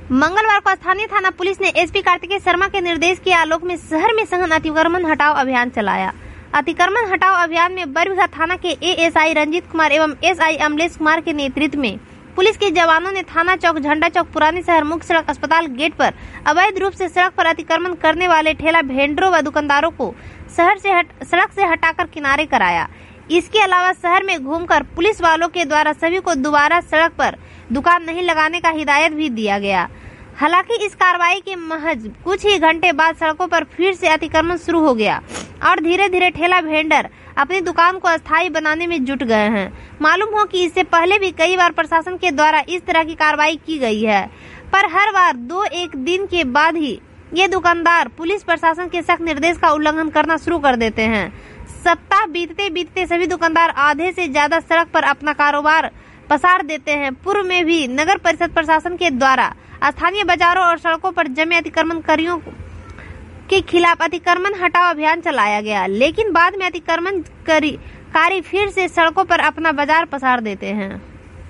मंगलवार को स्थानीय थाना पुलिस ने एसपी कार्तिकेय शर्मा के निर्देश के आलोक में शहर में सघन अतिक्रमण हटाओ अभियान चलाया। अतिक्रमण हटाओ अभियान में बरबीघा थाना के एएसआई रंजीत कुमार एवं एसआई अमलेश कुमार के नेतृत्व में पुलिस के जवानों ने थाना चौक, झंडा चौक, पुरानी शहर मुख्य सड़क, अस्पताल गेट पर अवैध रूप से सड़क पर अतिक्रमण करने वाले ठेला भेंडरों व दुकानदारों को सड़क से हटाकर किनारे कराया। इसके अलावा शहर में घूमकर पुलिस वालों के द्वारा सभी को दोबारा सड़क पर दुकान नहीं लगाने का हिदायत भी दिया गया। हालांकि इस कार्रवाई के महज कुछ ही घंटे बाद सड़कों पर फिर से अतिक्रमण शुरू हो गया और धीरे धीरे ठेला भेंडर अपनी दुकान को अस्थायी बनाने में जुट गए हैं। मालूम हो कि इससे पहले भी कई बार प्रशासन के द्वारा इस तरह की कार्रवाई की गई है, पर हर बार 2-1 दिन के बाद ही ये दुकानदार पुलिस प्रशासन के सख्त निर्देश का उल्लंघन करना शुरू कर देते हैं। सप्ताह बीतते बीतते सभी दुकानदार आधे से ज्यादा सड़क पर अपना कारोबार पसार देते हैं। पूर्व में भी नगर परिषद प्रशासन के द्वारा स्थानीय बाजारों और सड़कों पर जमे अतिक्रमणकारियों के खिलाफ अतिक्रमण हटाओ अभियान चलाया गया, लेकिन बाद में अतिक्रमणकारी फिर से सड़कों पर अपना बाजार पसार देते हैं।